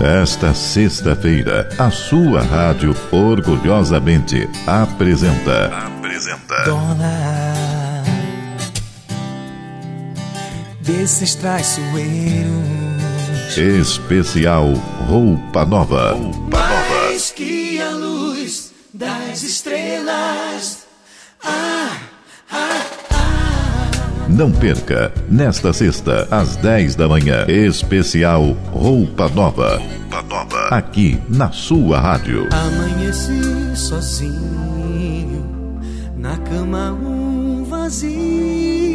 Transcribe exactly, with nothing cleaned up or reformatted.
Esta sexta-feira, a sua rádio orgulhosamente apresenta. Apresenta. Dona desses traiçoeiros. Especial Roupa Nova. Roupa Nova. Mais que a luz das estrelas. Ah, ah, ah. Não perca, nesta sexta, às dez da manhã, especial Roupa Nova. Roupa Nova. Aqui na sua rádio. Amanheci sozinho, na cama um vazio.